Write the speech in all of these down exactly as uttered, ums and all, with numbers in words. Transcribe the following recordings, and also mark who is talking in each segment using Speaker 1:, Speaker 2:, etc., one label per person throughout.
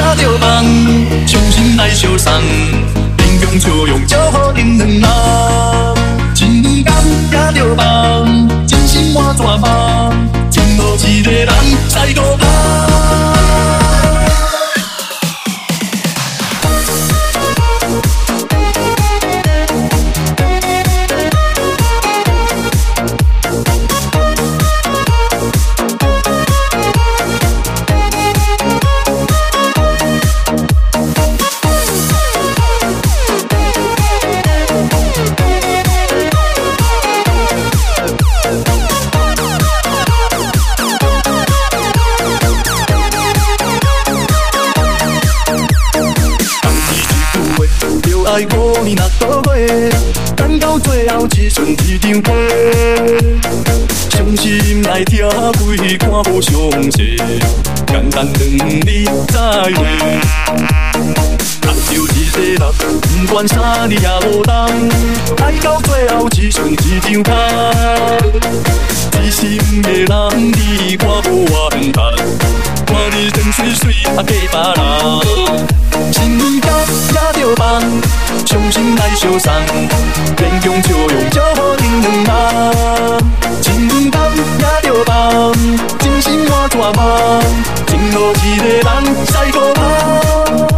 Speaker 1: 着梦，相心来相送，天公笑容祝福恁两人。情感也着梦，真心换怎梦？真无一个人知孤单。爱五年六个月，等到最后只剩一张皮。伤心来听几看无详细，简单两字再会。爱着一世人，不管啥你也无同。爱到最后只剩一张皮，知心的人你我无怨叹，看你真水水啊嫁别人。情感也着梦，相心来相送，天公笑容祝福恁两人。情感也着梦，真心换怎梦？真无一个人知孤单。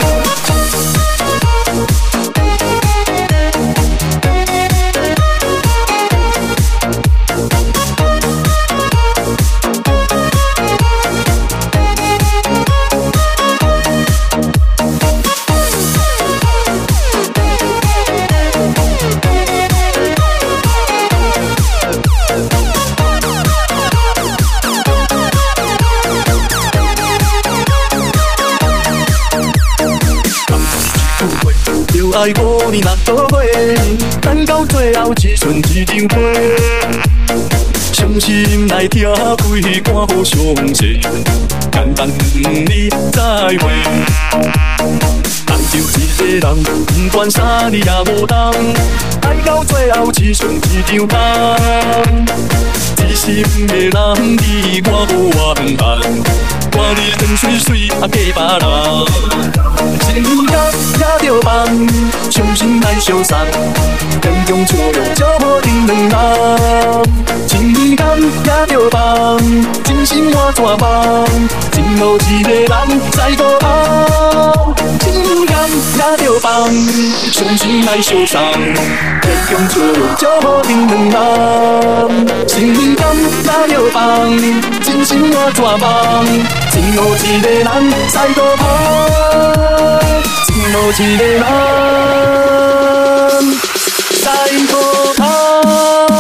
Speaker 1: 爱五年六个月，等到最后只剩一张皮。伤心来听几看无详细，简单两字再会。爱着一世人，不管啥你也无同。爱到最后只剩一张皮，知心的人你我无怨叹，看你真水水啊嫁别人。情感也着梦，相心来相送，天公笑容祝福恁两人。情感也着梦，真心换怎梦？真无一个人知孤单。情感也着梦，相心来相送，天公笑容祝福恁两人。情感也着梦，真心换怎梦？真无一个人知孤单。真无一个人知孤单。